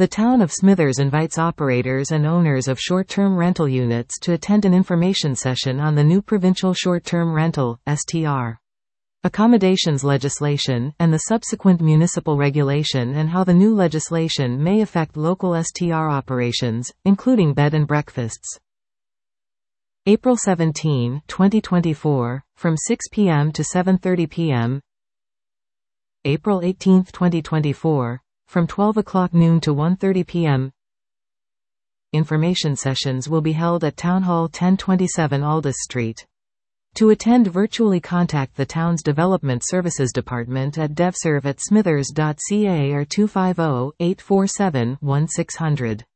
The Town of Smithers invites operators and owners of short-term rental units to attend an information session on the new Provincial Short-Term Rental (STR) accommodations legislation, and the subsequent municipal regulation, and how the new legislation may affect local STR operations, including bed and breakfasts. April 17, 2024, from 6 p.m. to 7:30 p.m. April 18, 2024, from 12 o'clock noon to 1:30 p.m. Information sessions will be held at Town Hall 1027 Aldous Street. To attend, virtually contact the town's Development Services Department at devserve@smithers.ca or 250-847-1600.